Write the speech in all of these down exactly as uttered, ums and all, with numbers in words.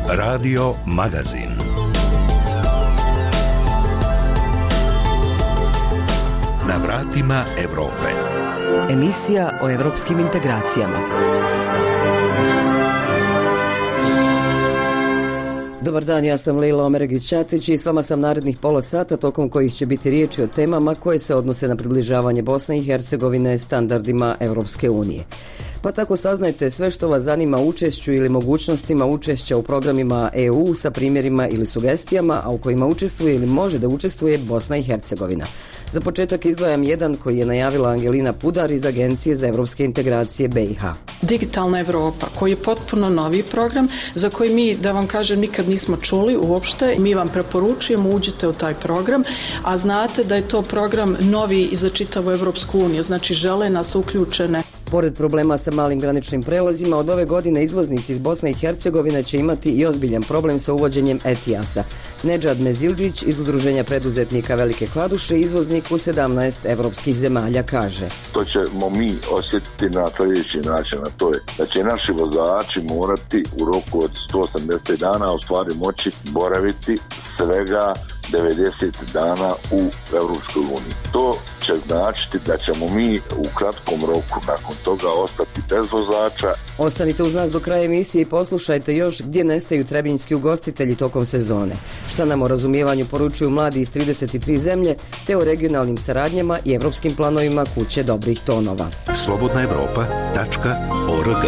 Radio Magazin. Na vratima Evrope. Emisija o evropskim integracijama. Dobar dan, ja sam Lejla Omeregić-Ćatić i s vama sam narednih pola sata, tokom kojih će biti riječi o temama koje se odnose na približavanje Bosne i Hercegovine standardima Europske unije. Pa tako saznajte sve što vas zanima o učešću ili mogućnostima učešća u programima E U sa primjerima ili sugestijama, a u kojima učestvuje ili može da učestvuje Bosna i Hercegovina. Za početak izdvajam jedan koji je najavila Angelina Pudar iz Agencije za evropske integracije B i H. Digitalna Evropa, koji je potpuno novi program za koji mi, da vam kažem, nikad nismo čuli uopšte. Mi vam preporučujemo, uđite u taj program, a znate da je to program novi i za čitavu Evropsku uniju, znači žele nas uključene. Pored problema sa malim graničnim prelazima, od ove godine izvoznici iz Bosne i Hercegovine će imati i ozbiljan problem sa uvođenjem E T I A-sa. Nedžad Mezildžić iz Udruženja preduzetnika Velike Kladuše, izvoznik u sedamnaest evropskih zemalja, kaže: To ćemo mi osjetiti na sljedeći način, a to je da će naši vozači morati u roku od sto osamdeset dana u stvari moći boraviti svega devedeset dana u Europskoj uniji. To će značiti da ćemo mi u kratkom roku nakon toga ostati bez vozača. Ostanite uz nas do kraja emisije i poslušajte još gdje nestaju trebinjski ugostitelji tokom sezone. Šta nam o razumijevanju poručuju mladi iz trideset tri zemlje, te o regionalnim saradnjama i evropskim planovima kuće dobrih tonova. slobodna evropa tačka org.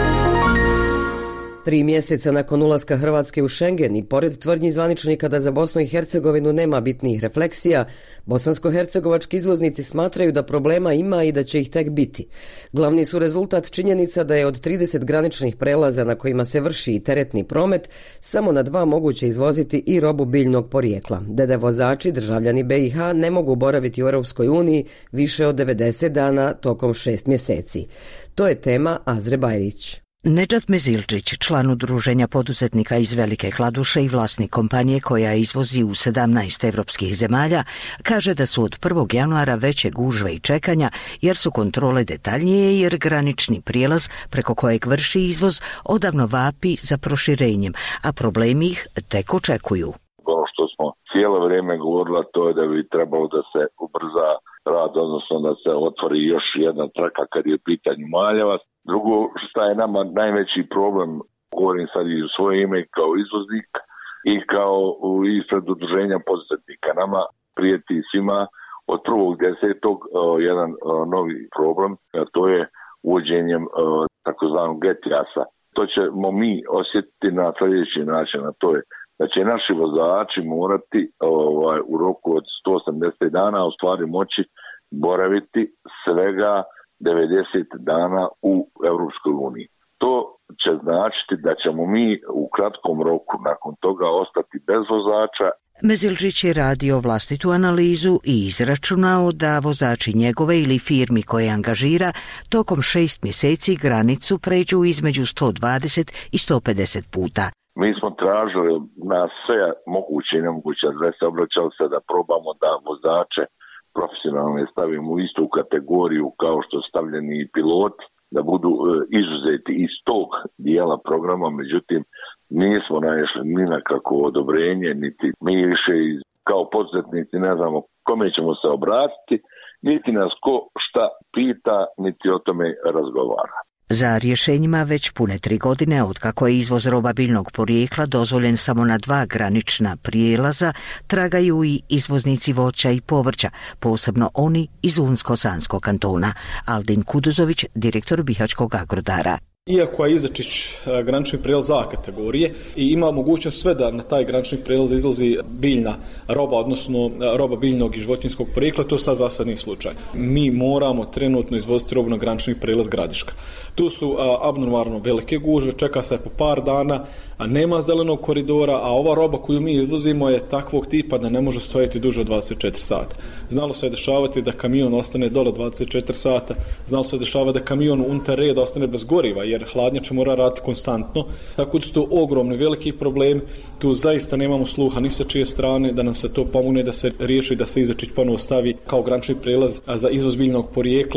Tri mjeseca nakon ulaska Hrvatske u Schengen i pored tvrdnji zvaničnika da za Bosnu i Hercegovinu nema bitnijih refleksija, bosansko-hercegovački izvoznici smatraju da problema ima i da će ih tek biti. Glavni su rezultat činjenica da je od trideset graničnih prelaza na kojima se vrši i teretni promet, samo na dva moguće izvoziti i robu biljnog porijekla. Dede vozači, državljani B i H, ne mogu boraviti u Europskoj uniji više od devedeset dana tokom šest mjeseci. To je tema Azre Bajrić. Nedžad Mezildžić, član Udruženja poduzetnika iz Velike Kladuše i vlasnik kompanije koja izvozi u sedamnaest evropskih zemalja, kaže da su od prvog januara veće gužve i čekanja jer su kontrole detaljnije, jer granični prijelaz preko kojeg vrši izvoz odavno vapi za proširenjem, a problemi ih tek očekuju. Ono što smo cijelo vrijeme govorili, to je da bi trebalo da se ubrza rad, odnosno da se otvori još jedna traka kad je u pitanju Maljevac. Drugo, što je nama najveći problem, govorim sad i u svoje ime kao izvoznik i kao ispred udruženja poduzetnika. Nama prijeti svima od prvog desetog jedan novi problem, a to je uvođenjem takozvanog E T I A-sa. To ćemo mi osjetiti na sljedeći način, a to je da će naši vozači morati ovaj, u roku od sto osamdeset dana u stvari moći boraviti svega devedeset dana u Europskoj uniji. To će značiti da ćemo mi u kratkom roku nakon toga ostati bez vozača. Mezildžić je radio vlastitu analizu i izračunao da vozači njegove ili firmi koje angažira tokom šest mjeseci granicu pređu između sto dvadeset i sto pedeset puta. Mi smo tražili na sve moguće i nemoguće adrese, obraćali se da probamo da vozače profesionalne stavimo u istu kategoriju kao što su stavljeni piloti, da budu izuzeti iz tog dijela programa, međutim nismo naišli ni na kakvo odobrenje, niti mi više kao poduzetnici ne znamo kome ćemo se obratiti, niti nas ko šta pita, niti o tome razgovara. Za rješenjima već pune tri godine otkako je izvoz roba biljnog porijekla dozvoljen samo na dva granična prijelaza, tragaju i izvoznici voća i povrća, posebno oni iz Unsko-Sanskog kantona. Aldin Kuduzović, direktor Bihaćkog agrodara. Iako je Izačić granični prijelaz A kategorije i ima mogućnost sve da na taj granični prijelaz izlazi biljna roba, odnosno roba biljnog i životinjskog porijekla, to sad za sad nije slučaj. Mi moramo trenutno izvoziti robu na granični prijelaz Gradiška. Tu su a, abnormalno velike gužve, čeka se po par dana, a nema zelenog koridora, a ova roba koju mi izvozimo je takvog tipa da ne može stojati duže od dvadeset četiri sata. Znalo se je dešavati da kamion ostane dole dvadeset četiri sata, znalo se je dešavati da kamion unutar reda ostane bez goriva, jer hladnjača mora raditi konstantno, tako da su to ogromni veliki problemi. Tu zaista nemamo sluha ni sa čije strane da nam se to pomogne da se riješi, da se Izačić ponovo stavi kao granični prijelaz za izvoz biljnog porijekla.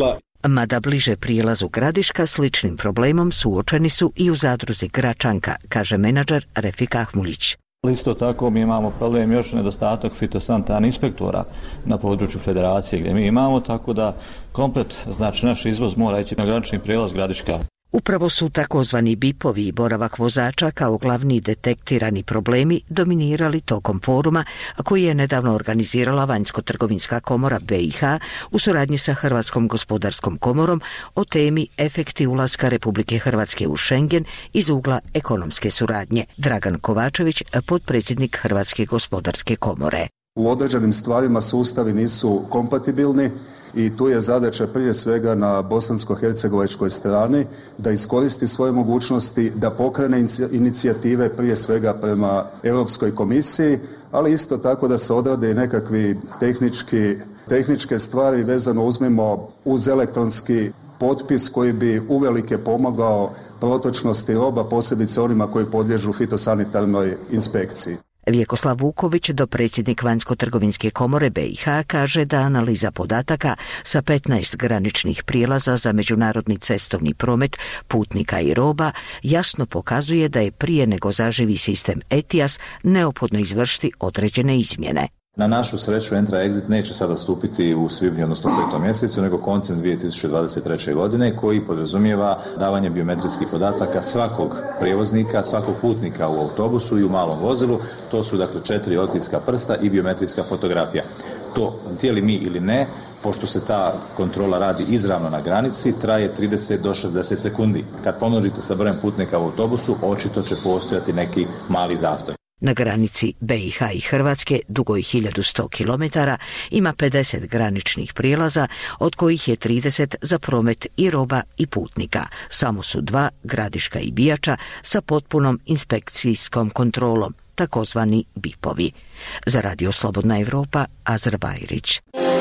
Mada bliže prijelazu Gradiška sličnim problemom suočeni su i u zadruzi Gračanka, kaže menadžer Refik Ahmuljić. Isto tako mi imamo problem još nedostatak fitosanitarnih inspektora na području federacije gdje mi imamo, tako da komplet, znači naš izvoz mora ići na granični prijelaz Gradiška. Upravo su takozvani bipovi i boravak vozača kao glavni detektirani problemi dominirali tokom foruma koji je nedavno organizirala Vanjsko-trgovinska komora B i H u suradnji sa Hrvatskom gospodarskom komorom o temi efekti ulaska Republike Hrvatske u Schengen iz ugla ekonomske suradnje. Dragan Kovačević, potpredsjednik Hrvatske gospodarske komore. U određenim stvarima sustavi nisu kompatibilni i tu je zadaća prije svega na bosansko-hercegovačkoj strani da iskoristi svoje mogućnosti, da pokrene inicijative prije svega prema Europskoj komisiji, ali isto tako da se odrade i nekakvi tehnički, tehničke stvari vezano uzmimo uz elektronski potpis koji bi uvelike pomogao protočnosti roba, posebice onima koji podliježu fitosanitarnoj inspekciji. Vjekoslav Vuković, dopredsjednik Vanjsko-trgovinske komore B i H, kaže da analiza podataka sa petnaest graničnih prijelaza za međunarodni cestovni promet putnika i roba jasno pokazuje da je prije nego zaživi sistem E T I A S neophodno izvršiti određene izmjene. Na našu sreću Entra-Exit neće sada stupiti u svibnju, odnosno petom mjesecu, nego koncem dvije tisuće dvadeset treće. godine, koji podrazumijeva davanje biometrijskih podataka svakog prijevoznika, svakog putnika u autobusu i u malom vozilu. To su dakle četiri otiska prsta i biometrijska fotografija. To, htjeli mi ili ne, pošto se ta kontrola radi izravno na granici, traje trideset do šezdeset sekundi. Kad pomnožite sa brojem putnika u autobusu, očito će postojati neki mali zastoj. Na granici B i H i Hrvatske, dugoj hiljadu sto kilometara, ima pedeset graničnih prijelaza, od kojih je trideset za promet i roba i putnika. Samo su dva, Gradiška i Bijača, sa potpunom inspekcijskom kontrolom, takozvani bipovi. Za Radio Slobodna Evropa, Azra Bajrić.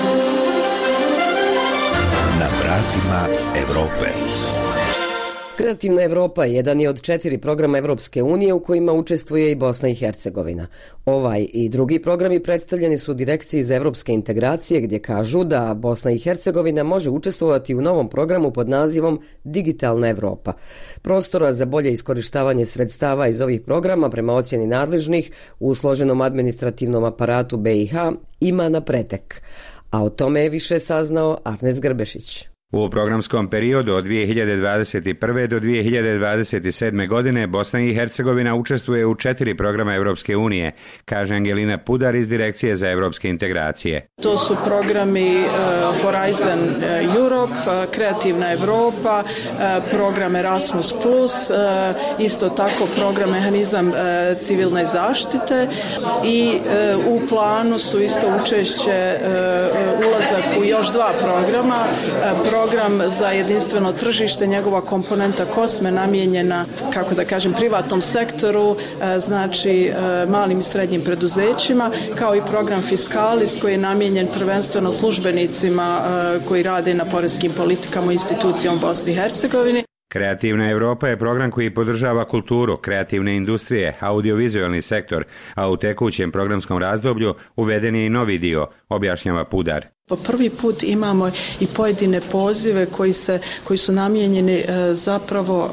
Na vratima Evrope. Kreativna Evropa jedan je od četiri programa Evropske unije u kojima učestvuje i Bosna i Hercegovina. Ovaj i drugi programi predstavljeni su Direkciji za evropske integracije gdje kažu da Bosna i Hercegovina može učestvovati u novom programu pod nazivom Digitalna Evropa. Prostora za bolje iskorištavanje sredstava iz ovih programa prema ocjeni nadležnih u složenom administrativnom aparatu B i H ima na pretek. A o tome je više saznao Arnes Grbešić. U programskom periodu od dvije hiljade dvadeset prve do dvije hiljade dvadeset sedme. godine Bosna i Hercegovina učestvuje u četiri programa Evropske unije, kaže Angelina Pudar iz Direkcije za evropske integracije. To su programi uh, Horizon Europe, uh, Kreativna Evropa, uh, program Erasmus plus, uh, isto tako program Mehanizam uh, civilne zaštite i uh, u planu su isto učešće uh, ulazak u još dva programa, uh, program za jedinstveno tržište, njegova komponenta Kosme namijenjena, kako da kažem, privatnom sektoru, znači malim i srednjim preduzećima, kao i program Fiskalis koji je namijenjen prvenstveno službenicima koji rade na poreskim politikama i institucijama u Bosni i Hercegovini. Kreativna Evropa je program koji podržava kulturu, kreativne industrije, audiovizualni sektor, a u tekućem programskom razdoblju uveden je i novi dio, objašnjava Pudar. Po prvi put imamo i pojedine pozive koji, se, koji su namijenjeni e, zapravo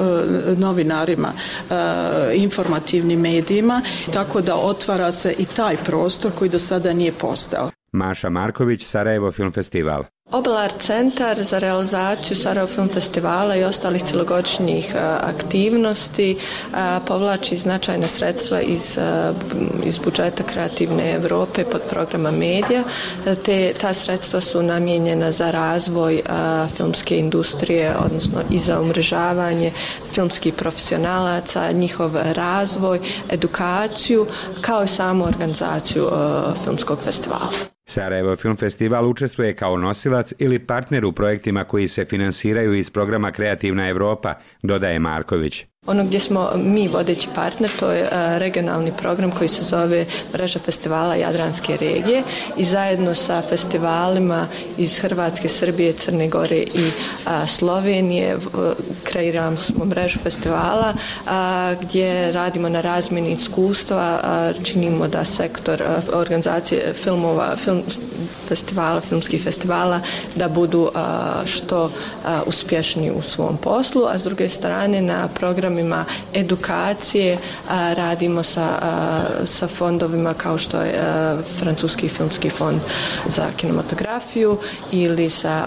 e, novinarima, e, informativnim medijima, tako da otvara se i taj prostor koji do sada nije postojao. Maša Marković, Sarajevo Film Festival. Obelar centar za realizaciju Sarajevo Film Festivala i ostalih cjelogodišnjih aktivnosti povlači značajna sredstva iz, iz budžeta Kreativne Evrope pod programa Medija. Te, ta sredstva su namijenjena za razvoj a, filmske industrije, odnosno i za umrežavanje filmskih profesionalaca, njihov razvoj, edukaciju, kao i samu organizaciju a, filmskog festivala. Sarajevo Film Festival učestvuje kao nosilac ili partner u projektima koji se finansiraju iz programa Kreativna Evropa, dodaje Marković. Ono gdje smo mi vodeći partner, to je regionalni program koji se zove Mreža festivala Jadranske regije i zajedno sa festivalima iz Hrvatske, Srbije, Crne Gore i a, Slovenije kreiramo smo mrežu festivala a, gdje radimo na razmjeni iskustva, a, činimo da sektor a, organizacije filmova, film, festivala, filmskih festivala, da budu što uspješniji u svom poslu, a s druge strane na programima edukacije radimo sa, sa fondovima kao što je Francuski filmski fond za kinematografiju ili sa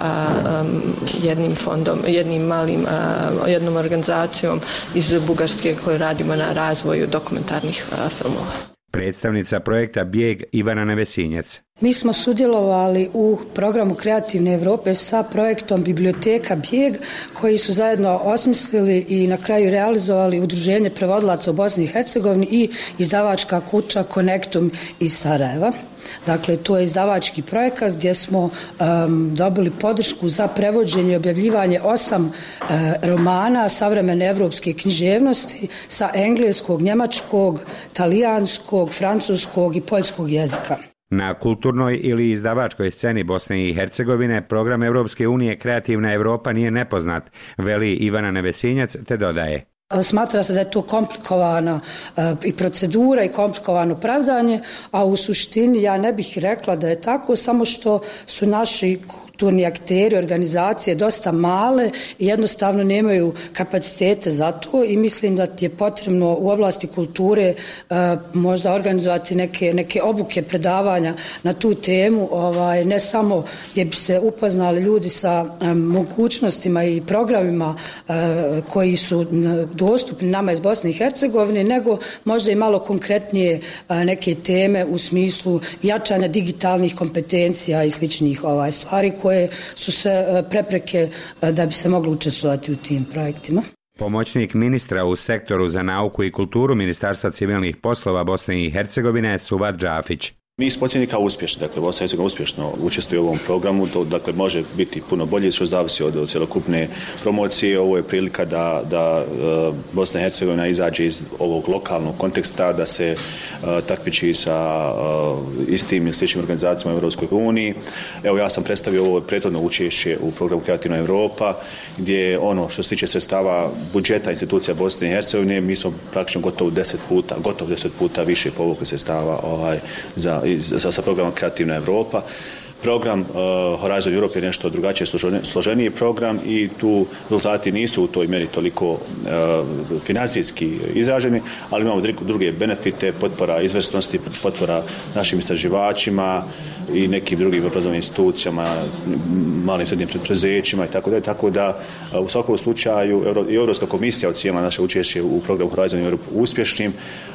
jednim fondom, jednim malim, jednom organizacijom iz Bugarske koju radimo na razvoju dokumentarnih filmova. Predstavnica projekta Bijeg Ivana Nevesinjec. Mi smo sudjelovali u programu Kreativne Europe sa projektom Biblioteka Bijeg, koji su zajedno osmislili i na kraju realizovali Udruženje prevodilaca u Bosni i Hercegovini i izdavačka kuća Connectum iz Sarajeva. Dakle, to je izdavački projekat gdje smo um, dobili podršku za prevođenje i objavljivanje osam uh, romana savremene evropske književnosti sa engleskog, njemačkog, talijanskog, francuskog i poljskog jezika. Na kulturnoj ili izdavačkoj sceni Bosne i Hercegovine program Europske unije Kreativna Europa nije nepoznat, veli Ivana Nevesinjac, te dodaje. Smatra se da je to komplikovana uh, i procedura i komplikovano pravdanje, a u suštini ja ne bih rekla da je tako, samo što su naši kulturni akteri, organizacije dosta male i jednostavno nemaju kapacitete za to i mislim da je potrebno u oblasti kulture uh, možda organizovati neke, neke obuke predavanja na tu temu, ovaj, ne samo gdje bi se upoznali ljudi sa um, mogućnostima i programima uh, koji su dostupni nama iz Bosne i Hercegovine, nego možda i malo konkretnije uh, neke teme u smislu jačanja digitalnih kompetencija i sličnih ovaj, stvari koje su sve prepreke da bi se moglo učestvovati u tim projektima. Pomoćnik ministra u sektoru za nauku i kulturu Ministarstva civilnih poslova Bosne i Hercegovine Suvad Džafić. Mi smo ocijenjeni kao uspješni, dakle Bosna i Hercegovina uspješno učestvuje u ovom programu, to dakle može biti puno bolje, što zavisi od, od cjelokupne promocije. Ovo je prilika da, da uh, Bosna i Hercegovina izađe iz ovog lokalnog konteksta, da se uh, takmiči sa uh, istim ili sličnim organizacijama u Europskoj uniji. Evo ja sam predstavio ovo prethodno učešće u programu Kreativna Europa, gdje ono što se tiče sredstava budžeta institucija Bosne i Hercegovine, mi smo praktično gotovo deset puta, gotovo deset puta više povukli sredstava ovaj, za Sa, sa programom Kreativna Europa. Program uh, Horizon Europe je nešto drugačije složeniji program i tu rezultati nisu u toj mjeri toliko uh, financijski izraženi, ali imamo druge benefite, potpora izvrsnosti, potpora našim istraživačima i nekim drugim obrazovnim institucijama, malim srednjim preduzećima i tako da, tako da u svakom slučaju i Europska komisija ocijenila naše učešće u programu Horizon Europe uspješnim.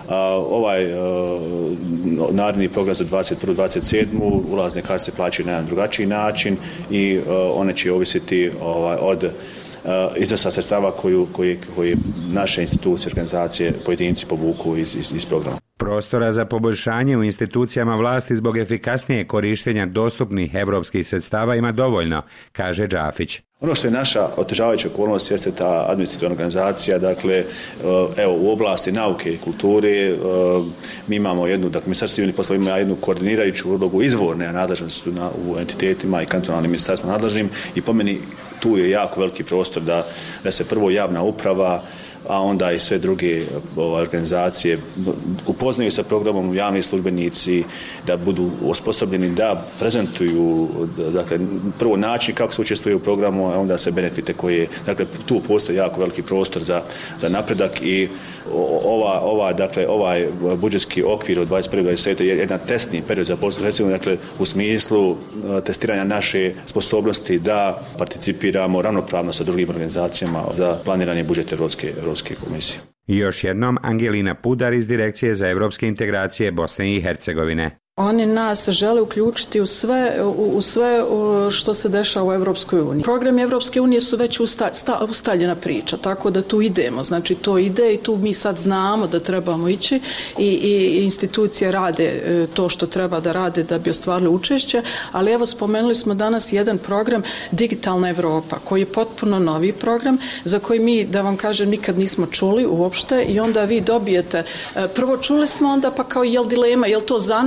Ovaj naredni program za dvadeset prvu dvadeset sedmu ulazne karte se plaćaju na jedan drugačiji način i one će ovisiti ovaj, od iznosa sredstava koju, koje, koje naše institucije, organizacije, pojedinci povuku iz, iz, iz programa. Prostora za poboljšanje u institucijama vlasti zbog efikasnije korištenja dostupnih europskih sredstava ima dovoljno, kaže Džafić. Ono što je naša otežavajuća okolnost jeste ta administrativna organizacija, dakle, evo, u oblasti nauke i kulture mi imamo jednu, dakle, Ministarstvo civilnih poslova ima jednu koordinirajuću ulogu izvorne nadležnosti u entitetima i kantonalnim ministarstvima nadležnim i po meni tu je jako veliki prostor da, da se prvo javna uprava, a onda i sve druge organizacije upoznaju sa programom, javni službenici, da budu osposobljeni da prezentuju, dakle, prvo način kako se učestvuje u programu, a onda se benefite koje, dakle, tu postoji jako veliki prostor za, za napredak i ova, ova, dakle, ovaj budžetski okvir od dvadeset prve do dvadeset sedme je jedan testni period za Bosnu i Hercegovinu, dakle, u smislu testiranja naše sposobnosti da participiramo ravnopravno sa drugim organizacijama za planiranje budžeta Europske, Europske komisije. I još jednom Angelina Pudar iz Direkcije za evropske integracije Bosne i Hercegovine. Oni nas žele uključiti u sve, u, u sve u što se dešava u Evropskoj uniji. Programi Evropske unije su već usta, sta, ustaljena priča, tako da tu idemo. Znači to ide i tu mi sad znamo da trebamo ići i, i institucije rade to što treba da rade da bi ostvarili učešće, ali evo spomenuli smo danas jedan program Digitalna Evropa, koji je potpuno novi program za koji mi, da vam kažem, nikad nismo čuli uopšte i onda vi dobijete, prvo čuli smo onda pa kao jel dilema, jel to za nas ili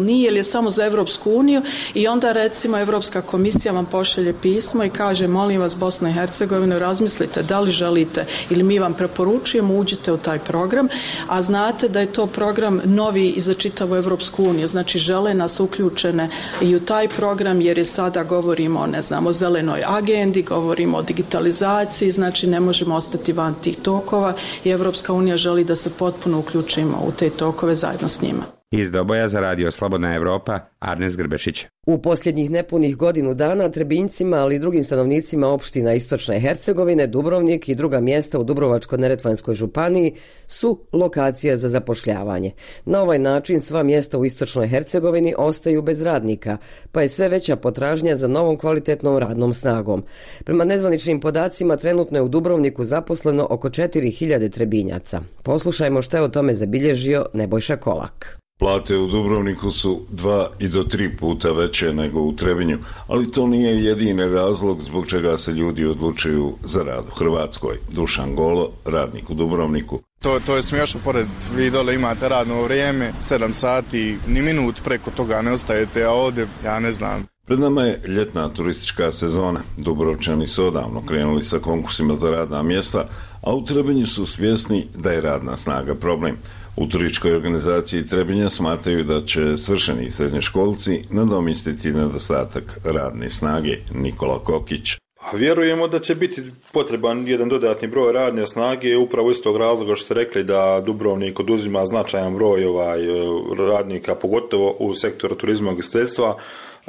ili nije, ili je samo za Evropsku uniju i onda recimo Evropska komisija vam pošalje pismo i kaže molim vas Bosna i Hercegovina razmislite da li želite ili mi vam preporučujemo uđite u taj program, a znate da je to program novi i za čitavu Evropsku uniju, znači žele nas uključene i u taj program jer je sada govorimo ne znam, o zelenoj agendi, govorimo o digitalizaciji, znači ne možemo ostati van tih tokova i Evropska unija želi da se potpuno uključimo u te tokove zajedno s njima. Iz Doboja za radio Slobodna Evropa, Arnes Grbešić. U posljednjih nepunih godinu dana Trebinjcima, ali i drugim stanovnicima opština Istočne Hercegovine, Dubrovnik i druga mjesta u Dubrovačko-neretvanskoj županiji su lokacije za zapošljavanje. Na ovaj način sva mjesta u Istočnoj Hercegovini ostaju bez radnika, pa je sve veća potražnja za novom kvalitetnom radnom snagom. Prema nezvaničnim podacima trenutno je u Dubrovniku zaposleno oko četiri hiljade Trebinjaca. Poslušajmo što je o tome zabilježio Nebojša Kolak. Plate u Dubrovniku su dva i do tri puta veće nego u Trebinju, ali to nije jedini razlog zbog čega se ljudi odlučuju za rad u Hrvatskoj. Dušan Golo, radnik u Dubrovniku. To, to je smiješno, pored vi dole imate radno vrijeme, sedam sati, ni minut preko toga ne ostajete, a ovdje, ja ne znam. Pred nama je ljetna turistička sezona. Dubrovčani su odavno krenuli sa konkursima za radna mjesta, a u Trebinju su svjesni da je radna snaga problem. U turističkoj organizaciji Trebinja smatraju da će svršeni srednjoškolci nadomjestiti nedostatak radne snage. Nikola Kokić. Vjerujemo da će biti potreban jedan dodatni broj radne snage upravo iz tog razloga što ste rekli da Dubrovnik oduzima značajan broj ovaj, radnika, pogotovo u sektoru turizma i ugostiteljstva. E,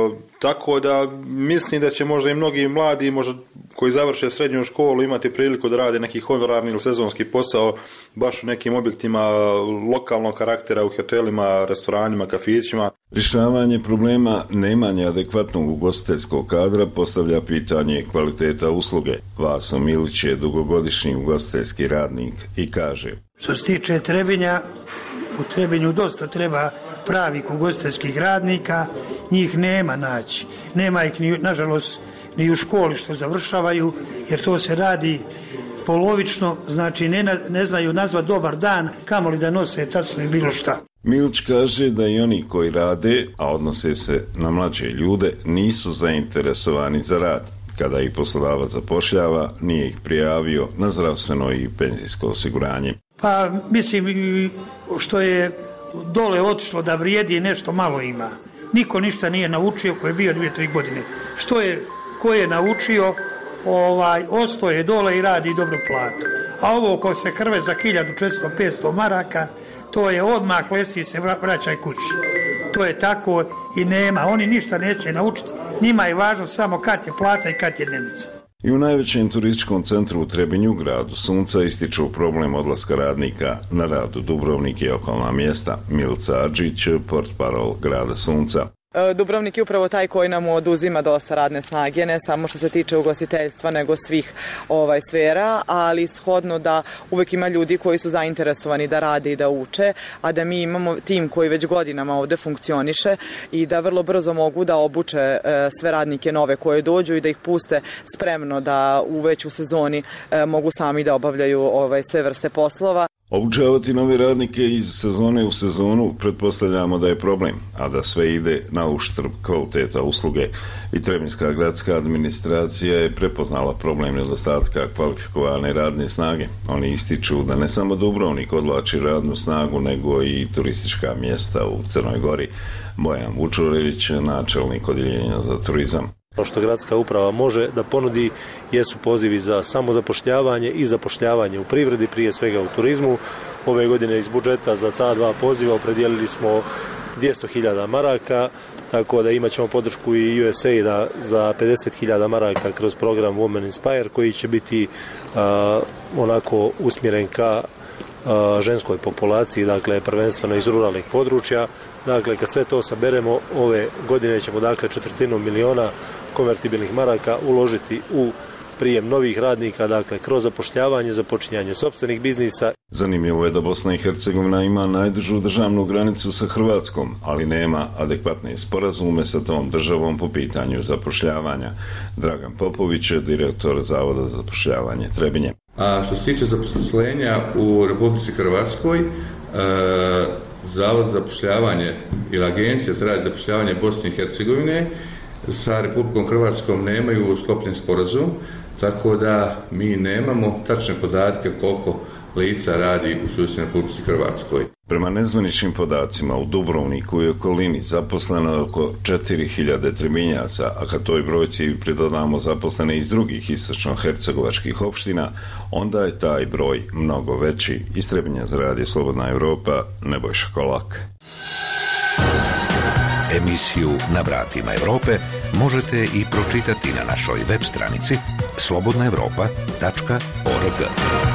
tako da mislim da će možda i mnogi mladi možda koji završe srednju školu imati priliku da rade neki honorarni ili sezonski posao baš u nekim objektima lokalnog karaktera, u hotelima, restoranima, kafićima. Rješavanje problema neimanja adekvatnog ugostiteljskog kadra postavlja pitanje kvaliteta usluge. Vaso Milić je dugogodišnji ugostiteljski radnik i kaže: Što se tiče Trebinja, u Trebinju dosta treba pravih ugostiteljskih radnika, njih nema naći. Nema ih, ni, nažalost, ni u školi što završavaju, jer to se radi polovično, znači ne, ne znaju nazvat dobar dan, kamoli da nose tacno i bilo šta. Milić kaže da i oni koji rade, a odnose se na mlađe ljude, nisu zainteresovani za rad. Kada ih poslodavac zapošljava, nije ih prijavio na zdravstveno i penzijsko osiguranje. Pa mislim što je dole otišlo da vrijedi nešto malo ima. Niko ništa nije naučio ko je bio dvije, tri godine. Što je, ko je naučio, ovaj, ostao je dole i radi dobro platu. A ovo ko se hrve za hiljadu četiristo petsto maraka, to je odmah lesi se vraćaj kući. To je tako i nema. Oni ništa neće naučiti. Njima je važno samo kad je plata i kad je dnevnica. I u najvećem turističkom centru u Trebinju, gradu Sunca, ističu problem odlaska radnika na rad u Dubrovnik i okolna mjesta. Milica Adžić, portparol grada Sunca. Dubrovnik je upravo taj koji nam oduzima dosta radne snage, ne samo što se tiče ugostiteljstva, nego svih ovaj, sfera, ali shodno da uvek ima ljudi koji su zainteresovani da rade i da uče, a da mi imamo tim koji već godinama ovde funkcioniše i da vrlo brzo mogu da obuče e, sve radnike nove koje dođu i da ih puste spremno da u već u sezoni e, mogu sami da obavljaju ovaj, sve vrste poslova. Obučavati nove radnike iz sezone u sezonu pretpostavljamo da je problem, a da sve ide na uštrb kvaliteta usluge. I Trebinjska gradska administracija je prepoznala problem nedostatka kvalifikovane radne snage. Oni ističu da ne samo Dubrovnik odvlači radnu snagu, nego i turistička mjesta u Crnoj Gori. Bojan Vučurević, načelnik odjeljenja za turizam. Ono što gradska uprava može da ponudi jesu pozivi za samozapošljavanje i zapošljavanje u privredi, prije svega u turizmu. Ove godine iz budžeta za ta dva poziva opredijelili smo dvjesto hiljada maraka, tako da imat ćemo podršku i U S A I D-a za pedeset hiljada maraka kroz program Women Inspire, koji će biti uh, onako usmjeren ka uh, ženskoj populaciji, dakle prvenstveno iz ruralnih područja. Dakle, kad sve to saberemo, ove godine ćemo dakle četvrtinu miliona konvertibilnih maraka uložiti u prijem novih radnika, dakle kroz zapošljavanje, započinjanje sopstvenih biznisa. Zanimljivo je da Bosna i Hercegovina ima najdužu državnu granicu sa Hrvatskom, ali nema adekvatne sporazume sa tom državom po pitanju zapošljavanja. Dragan Popović je direktor Zavoda za zapošljavanje Trebinje. A što se tiče zaposlenja u Republici Hrvatskoj, e, Zavod za zapošljavanje ili Agencija za rad i zapošljavanje Bosne i Hercegovine sa Republikom Hrvatskom nemaju sklopljen sporazum, tako da mi nemamo tačne podatke koliko lica radi u susjednoj Republici Hrvatskoj. Prema nezvaničnim podacima u Dubrovniku i okolini zaposleno je oko četiri hiljade Trebinjaca, a kad toj brojci pridodamo zaposlene iz drugih istočno-hercegovačkih opština, onda je taj broj mnogo veći. Iz Trebinjaca radi Slobodna Evropa, Nebojša Kolak. Emisiju Na vratima Evrope možete i pročitati na našoj web stranici slobodna evropa tačka org.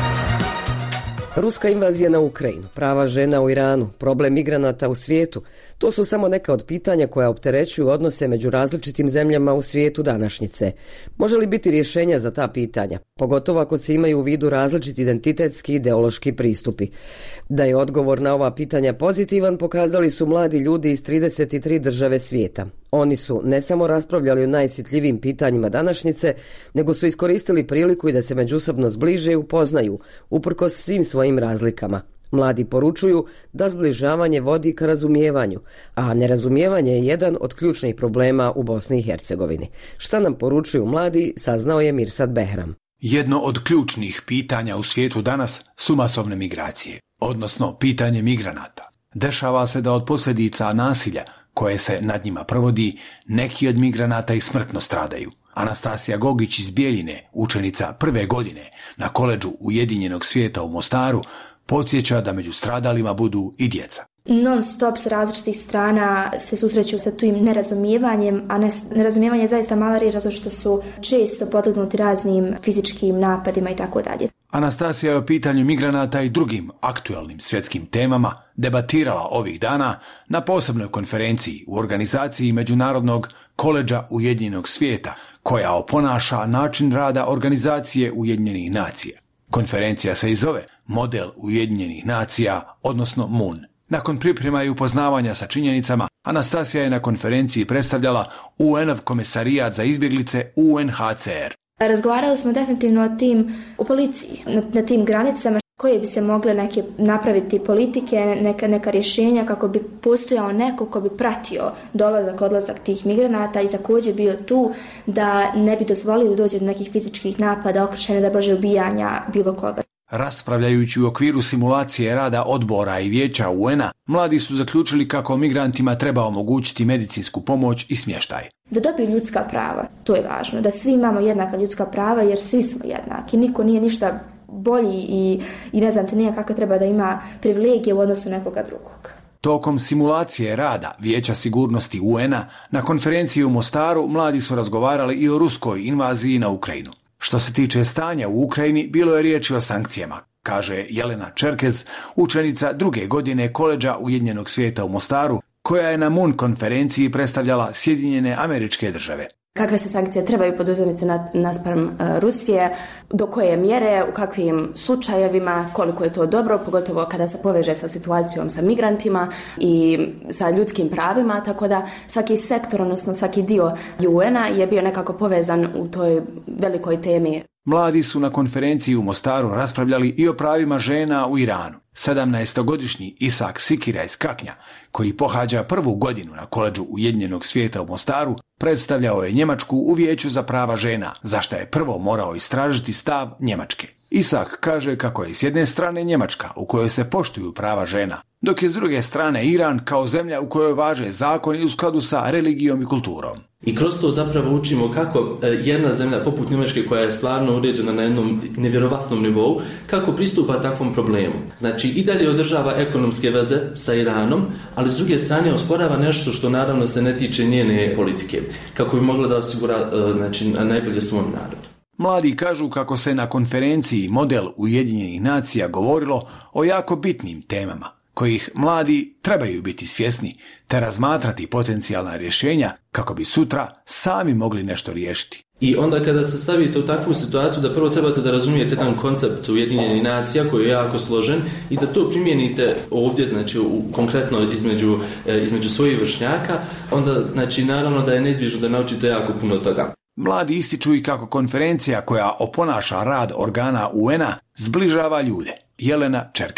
Ruska invazija na Ukrajinu, prava žena u Iranu, problem migranata u svijetu, to su samo neka od pitanja koja opterećuju odnose među različitim zemljama u svijetu današnjice. Može li biti rješenja za ta pitanja, pogotovo ako se imaju u vidu različiti identitetski i ideološki pristupi? Da je odgovor na ova pitanja pozitivan, pokazali su mladi ljudi iz trideset tri države svijeta. Oni su ne samo raspravljali o najosjetljivijim pitanjima današnjice, nego su iskoristili priliku i da se međusobno zbliže i upoznaju, uprkos svim svojim razlikama. Mladi poručuju da zbližavanje vodi ka razumijevanju, a nerazumijevanje je jedan od ključnih problema u Bosni i Hercegovini. Šta nam poručuju mladi, saznao je Mirsad Behram. Jedno od ključnih pitanja u svijetu danas su masovne migracije, odnosno pitanje migranata. Dešava se da od posljedica nasilja koje se nad njima provodi, neki od migranata i smrtno stradaju. Anastasija Gogić iz Bijeljine, učenica prve godine na koledžu Ujedinjenog svijeta u Mostaru, podsjeća da među stradalima budu i djeca. Non stop s različitih strana se susreću sa tim nerazumijevanjem, a ne, nerazumijevanje je zaista mala riječ zato što su često podlegnuti raznim fizičkim napadima i tako dalje. Anastasija je o pitanju migranata i drugim aktualnim svjetskim temama debatirala ovih dana na posebnoj konferenciji u organizaciji Međunarodnog koledža Ujedinjenog svijeta, koja oponaša način rada organizacije Ujedinjenih nacija. Konferencija se i zove Model Ujedinjenih nacija, odnosno M U N. Nakon priprema i upoznavanja sa činjenicama, Anastasija je na konferenciji predstavljala U N-ov komesarijat za izbjeglice U N H C R. Razgovarali smo definitivno o tim u policiji, na, na tim granicama koje bi se mogle neke napraviti politike, neka, neka rješenja kako bi postojao neko ko bi pratio dolazak, odlazak tih migranata i također bio tu da ne bi dozvolili da dođe do nekih fizičkih napada, okršenja, da bože ubijanja bilo koga. Raspravljajući u okviru simulacije rada odbora i vijeća U N-a, mladi su zaključili kako migrantima treba omogućiti medicinsku pomoć i smještaj. Da dobiju ljudska prava, to je važno, da svi imamo jednaka ljudska prava jer svi smo jednaki, niko nije ništa bolji i, i ne znam te nije kako treba da ima privilegije u odnosu nekoga drugog. Tokom simulacije rada Vijeća sigurnosti U N-a na konferenciji u Mostaru mladi su razgovarali i o ruskoj invaziji na Ukrajinu. Što se tiče stanja u Ukrajini, bilo je riječi o sankcijama, kaže Jelena Čerkez, učenica druge godine koledža Ujedinjenog svijeta u Mostaru, koja je na M U N konferenciji predstavljala Sjedinjene Američke Države. Kakve se sankcije trebaju poduzeti naspram uh, Rusije, do koje mjere, u kakvim slučajevima, koliko je to dobro, pogotovo kada se poveže sa situacijom sa migrantima i sa ljudskim pravima, tako da svaki sektor, odnosno svaki dio U N-a je bio nekako povezan u toj velikoj temi. Mladi su na konferenciji u Mostaru raspravljali i o pravima žena u Iranu. sedamnaestogodišnji Isak Sikira iz Kaknja, koji pohađa prvu godinu na koledžu Ujedinjenog svijeta u Mostaru, predstavljao je Njemačku u Vijeću za prava žena, za što je prvo morao istražiti stav Njemačke. Isak kaže kako je s jedne strane Njemačka, u kojoj se poštuju prava žena, dok je s druge strane Iran kao zemlja u kojoj važe zakoni u skladu sa religijom i kulturom. I kroz to zapravo učimo kako jedna zemlja poput Njemačke, koja je stvarno uređena na jednom nevjerovatnom nivou, kako pristupa takvom problemu. Znači i dalje održava ekonomske veze sa Iranom, ali s druge strane osporava nešto što naravno se ne tiče njene politike, kako bi mogla da osigura znači, najbolje svom narodu. Mladi kažu kako se na konferenciji Model Ujedinjenih nacija govorilo o jako bitnim temama, kojih mladi trebaju biti svjesni, te razmatrati potencijalna rješenja kako bi sutra sami mogli nešto riješiti. I onda kada se stavite u takvu situaciju da prvo trebate da razumijete jedan koncept Ujedinjenih nacija koji je jako složen i da to primijenite ovdje, znači u, konkretno između, između svojih vršnjaka, onda znači naravno da je neizbježno da naučite jako puno toga. Mladi ističu i kako konferencija koja oponaša rad organa U N-a zbližava ljude. Jelena Čerkez.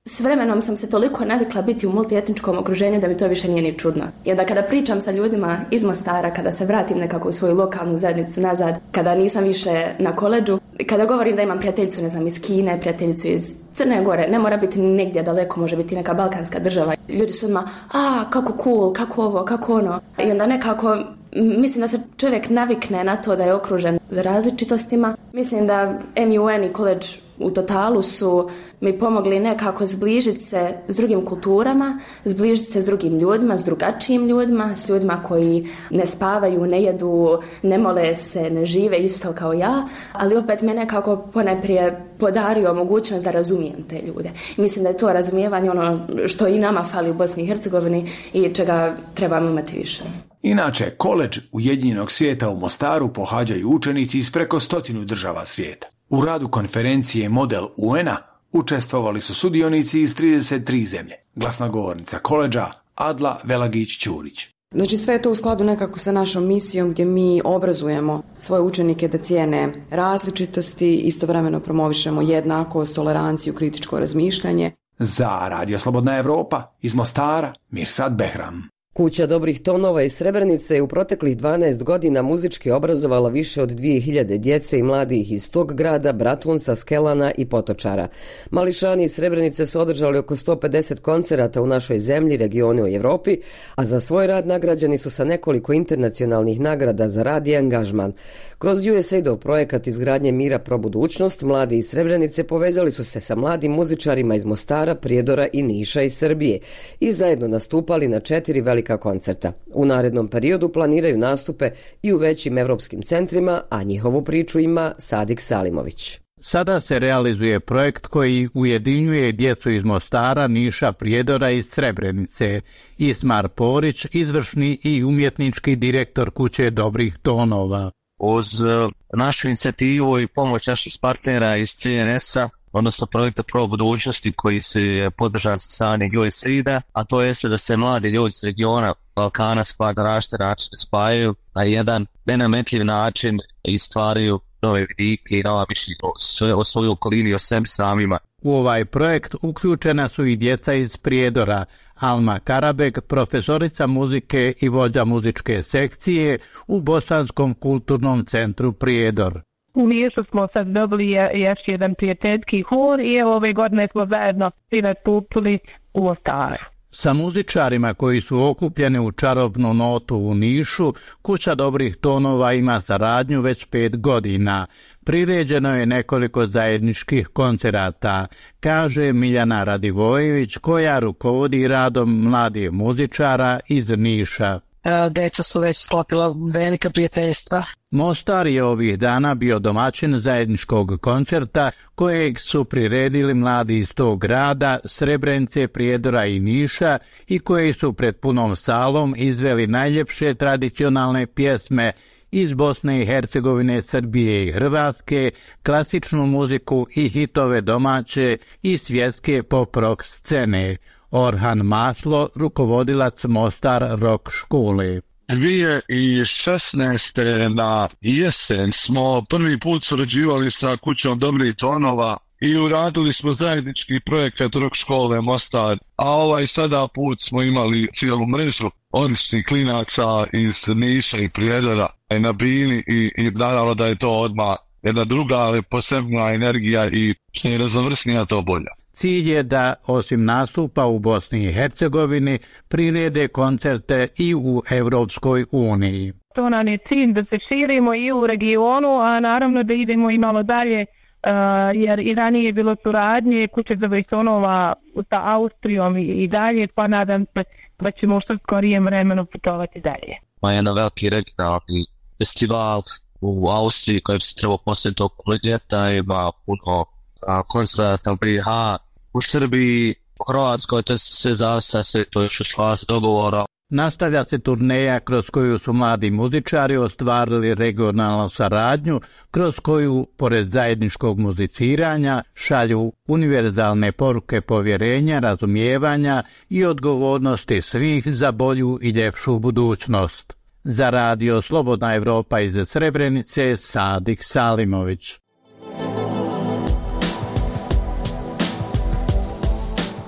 S vremenom sam se toliko navikla biti u multietničkom okruženju da mi to više nije ni čudno. I onda kada pričam sa ljudima iz Mostara, kada se vratim nekako u svoju lokalnu zajednicu nazad, kada nisam više na koledžu, kada govorim da imam prijateljicu, ne znam, iz Kine, prijateljicu iz Crne Gore, ne mora biti negdje daleko, može biti neka balkanska država. Ljudi su odmah, a, kako cool, kako ovo, kako ono. I onda nekako, mislim da se čovjek navikne na to da je okružen različitostima. Mislim da M U N i koledž u totalu su mi pomogli nekako zbližiti se s drugim kulturama, zbližiti se s drugim ljudima, s drugačijim ljudima, s ljudima koji ne spavaju, ne jedu, ne mole se, ne žive isto kao ja, ali opet me nekako ponajprije podario mogućnost da razumijem te ljude. I mislim da je to razumijevanje ono što i nama fali u Bosni i Hercegovini i čega trebamo imati više. Inače, koledž Ujedinjenog svijeta u Mostaru pohađaju učenici iz preko stotinu država svijeta. U radu konferencije Model U N-a učestvovali su sudionici iz trideset tri zemlje. Glasnogovornica koledža Adla Velagić-Ćurić. Znači sve je to u skladu nekako sa našom misijom gdje mi obrazujemo svoje učenike da cijene različitosti, istovremeno promovišemo jednakost, toleranciju, kritičko razmišljanje. Za Radio Slobodna Evropa iz Mostara, Mirsad Behram. Kuća dobrih tonova iz Srebrenice je u proteklih dvanaest godina muzički obrazovala više od dvije hiljade djece i mladih iz tog grada, Bratunca, Skelana i Potočara. Mališani iz Srebrenice su održali oko sto pedeset koncerata u našoj zemlji, regionu i Europi, a za svoj rad nagrađeni su sa nekoliko internacionalnih nagrada za rad i angažman. Kroz U S A I D-ov projekat izgradnje mira pro budućnost, mladi iz Srebrenice povezali su se sa mladim muzičarima iz Mostara, Prijedora i Niša iz Srbije i zajedno nastupali na četiri velika koncerta. U narednom periodu planiraju nastupe i u većim evropskim centrima, a njihovu priču ima Sadik Salimović. Sada se realizuje projekt koji ujedinjuje djecu iz Mostara, Niša, Prijedora i Srebrenice. Ismar Porić, izvršni i umjetnički direktor Kuće dobrih tonova. Uz našu inicijativu i pomoć naših partnera iz C N S-a, odnosno projekta Pro budućnosti koji se podržava sa strane U S A I D-a, a to jeste da se mladi ljudi iz regiona Balkana spaja na različite načine spajaju na jedan nenametljiv način i stvaraju nove vidike i nova mišljenja o svojoj okolini i o sebi samima. U ovaj projekt uključena su i djeca iz Prijedora. Alma Karabek, profesorica muzike i vođa muzičke sekcije u Bosanskom kulturnom centru Prijedor. U Nišu smo sad dobili još jedan prijateljski hor i evo ove godine smo zajedno svi nastupili u Mostaru. Sa muzičarima koji su okupljeni u čarobnu notu u Nišu, Kuća dobrih tonova ima saradnju već pet godina. Priređeno je nekoliko zajedničkih koncerata, kaže Miljana Radivojević, koja rukovodi radom mladih muzičara iz Niša. Deca su već sklopila velika prijateljstva. Mostar je ovih dana bio domaćin zajedničkog koncerta kojeg su priredili mladi iz tog grada, Srebrenice, Prijedora i Niša i koji su pred punom salom izveli najljepše tradicionalne pjesme iz Bosne i Hercegovine, Srbije i Hrvatske, klasičnu muziku i hitove domaće i svjetske pop-rock scene. Orhan Maslo, rukovodilac Mostar rock škole. dvije tisuće šesnaeste. na jesen smo prvi put surađivali sa Kućom dobrih tonova i uradili smo zajednički projekat rock škole Mostar, a ovaj sada put smo imali cijelu mrežu odličnih klinaca iz Niša i Prijedora i na Bini i, i naravno da je to odmah jedna druga posebna energija i što je raznovrsnija to bolja. Cilj je da, osim nastupa u Bosni i Hercegovini, prirede koncerte i u Evropskoj uniji. To nam je cilj da se širimo i u regionu, a naravno da idemo i malo dalje, uh, jer i ranije je bilo suradnje Kuće dobrih tonova sa Austrijom i, i dalje, pa nadam se da ćemo u što skorijem vremenu putovati dalje. Ma jedan veliki regionalni festival u Austriji koji se treba poslije tog ljeta, ima puno koncerta u B i H, u Srbiji, u Hrvatskoj, to sve zavisa, sve to još u fazi dogovora. Nastavlja se turneja kroz koju su mladi muzičari ostvarili regionalnu saradnju, kroz koju, pored zajedničkog muziciranja, šalju univerzalne poruke povjerenja, razumijevanja i odgovornosti svih za bolju i ljepšu budućnost. Za Radio Slobodna Evropa iz Srebrenice, Sadik Salimović.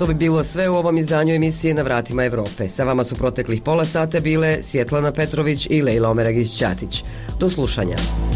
To bi bilo sve u ovom izdanju emisije Na vratima Evrope. Sa vama su proteklih pola sata bile Svjetlana Petrović i Lejla Omeragić-Ćatić. Do slušanja.